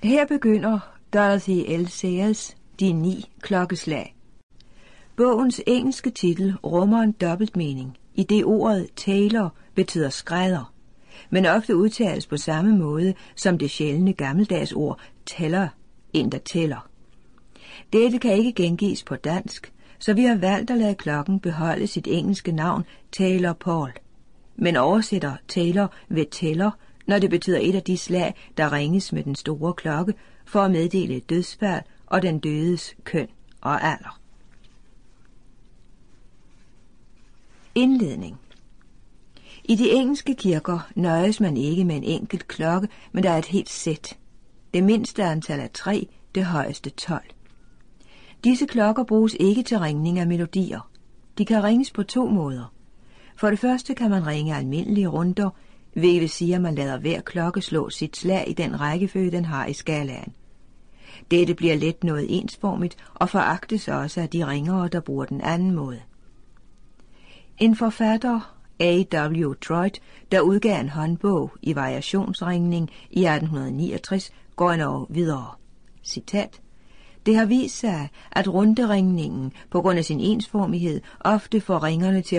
Her begynder Dorothy L. Sayers De 9 klokkeslag. Bogens engelske titel rummer en dobbeltmening, i det ordet tailor betyder skrædder, men ofte udtales på samme måde som det sjældne gammeldags ord teller, en der tæller. Dette kan ikke gengives på dansk, så vi har valgt at lade klokken beholde sit engelske navn Taylor Paul, men oversætter tailor ved tæller, når det betyder et af de slag, der ringes med den store klokke for at meddele et dødsfald og den dødes køn og alder. Indledning. I de engelske kirker nøjes man ikke med en enkelt klokke, men der er et helt sæt. Det mindste antal er 3, det højeste 12. Disse klokker bruges ikke til ringning af melodier. De kan ringes på 2 måder. For det første kan man ringe almindelige runder, hvilket vil sige, at man lader hver klokke slå sit slag i den rækkefølge, den har i skalaen. Dette bliver let noget ensformigt og foragtes også af de ringere, der bruger den anden måde. En forfatter, A.W. Troit, der udgav en håndbog i variationsringning i 1869, går endnu videre. Citat: Det har vist sig, at runderingningen på grund af sin ensformighed ofte får ringerne til